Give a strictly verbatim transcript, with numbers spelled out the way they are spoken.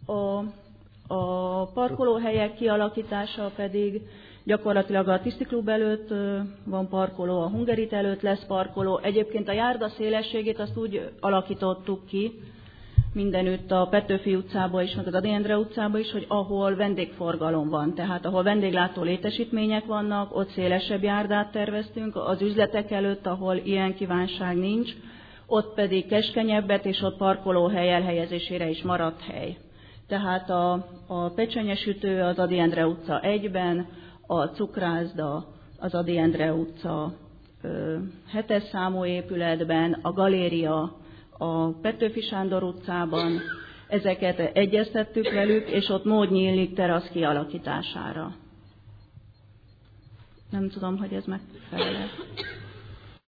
A, a parkolóhelyek kialakítása pedig gyakorlatilag a Tiszti Klub előtt van parkoló, a Hungerit előtt lesz parkoló. Egyébként a járda szélességét azt úgy alakítottuk ki, mindenütt a Petőfi utcába is, meg az Ady Endre utcába is, hogy ahol vendégforgalom van, tehát ahol vendéglátó létesítmények vannak, ott szélesebb járdát terveztünk, az üzletek előtt, ahol ilyen kívánság nincs, ott pedig keskenyebbet, és ott parkolóhely elhelyezésére is maradt hely. Tehát a, a pecsenyesütő az Ady Endre utca egyben, a cukrászda az Ady Endre utca ö, hetes számú épületben, a galéria a Petőfi Sándor utcában, ezeket egyeztettük velük, és ott mód nyílik terasz kialakítására. Nem tudom, hogy ez megfelel.